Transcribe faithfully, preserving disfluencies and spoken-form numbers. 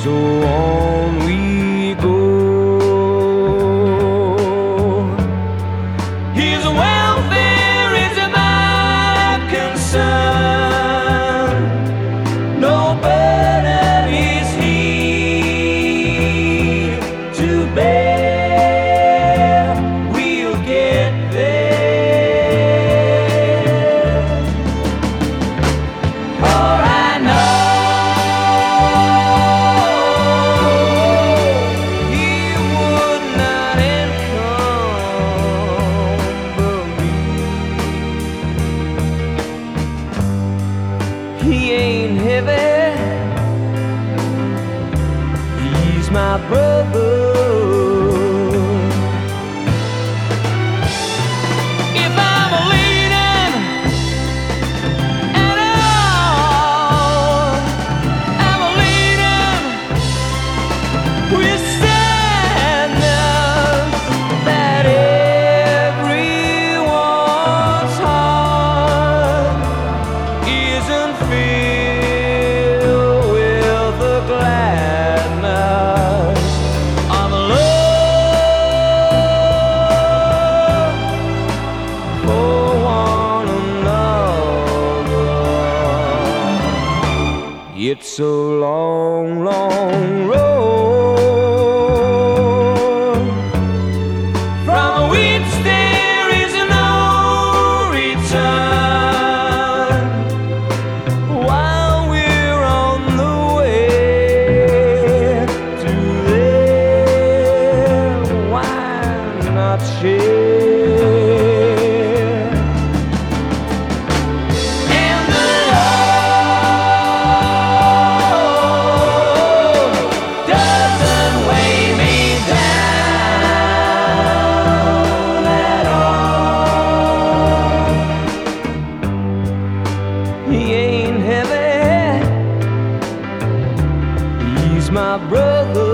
So on we go. His welfare is my concern. No burden is he to bear. We'll get there. For I know he would not encumber me. He ain't heavy, he's my brother. If I'm leaning at all, I'm leaning with sadness that everyone's heart isn't filled with the gladness of love for one another. It's a long, long road from which there is no return. While we're on the way to there, why not share? And the road doesn't weigh me down at all. He ain't heavy, he's my brother.